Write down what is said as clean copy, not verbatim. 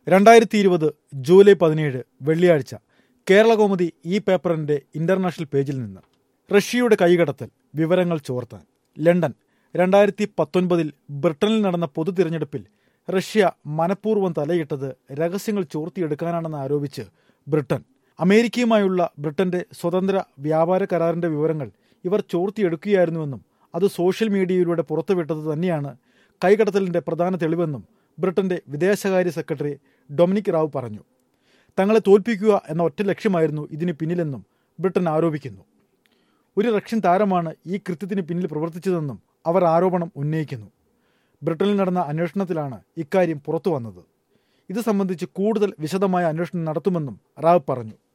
2020 July 17 വെള്ളിയാഴ്ച കേരളകൗമുദി ഈ പേപ്പറിന്റെ ഇന്റർനാഷണൽ പേജിൽ നിന്ന് റഷ്യയുടെ കൈകടത്തൽ വിവരങ്ങൾ ചോർത്താൻ ലണ്ടൻ 2019 ബ്രിട്ടനിൽ നടന്ന പൊതു തിരഞ്ഞെടുപ്പിൽ റഷ്യ മനഃപൂർവ്വം തലയിട്ടത് രഹസ്യങ്ങൾ ചോർത്തിയെടുക്കാനാണെന്ന് ആരോപിച്ച് ബ്രിട്ടൻ. അമേരിക്കയുമായുള്ള ബ്രിട്ടന്റെ സ്വതന്ത്ര വ്യാപാര കരാറിന്റെ വിവരങ്ങൾ ഇവർ ചോർത്തിയെടുക്കുകയായിരുന്നുവെന്നും അത് സോഷ്യൽ മീഡിയയിലൂടെ പുറത്തുവിട്ടത് തന്നെയാണ് കൈകടത്തലിന്റെ പ്രധാന തെളിവെന്നും ബ്രിട്ടന്റെ വിദേശകാര്യ സെക്രട്ടറി ഡൊമിനിക് റാബ് പറഞ്ഞു. തങ്ങളെ തോൽപ്പിക്കുക എന്ന ഒറ്റ ലക്ഷ്യമായിരുന്നു ഇതിന് പിന്നിലെന്നും ബ്രിട്ടൻ ആരോപിക്കുന്നു. ഒരു റഷ്യൻ താരമാണ് ഈ കൃത്യത്തിന് പിന്നിൽ പ്രവർത്തിച്ചതെന്നും അവർ ആരോപണം ഉന്നയിക്കുന്നു. ബ്രിട്ടനിൽ നടന്ന അന്വേഷണത്തിലാണ് ഇക്കാര്യം പുറത്തു വന്നത്. ഇത് സംബന്ധിച്ച് കൂടുതൽ വിശദമായ അന്വേഷണം നടത്തുമെന്നും റാബ് പറഞ്ഞു.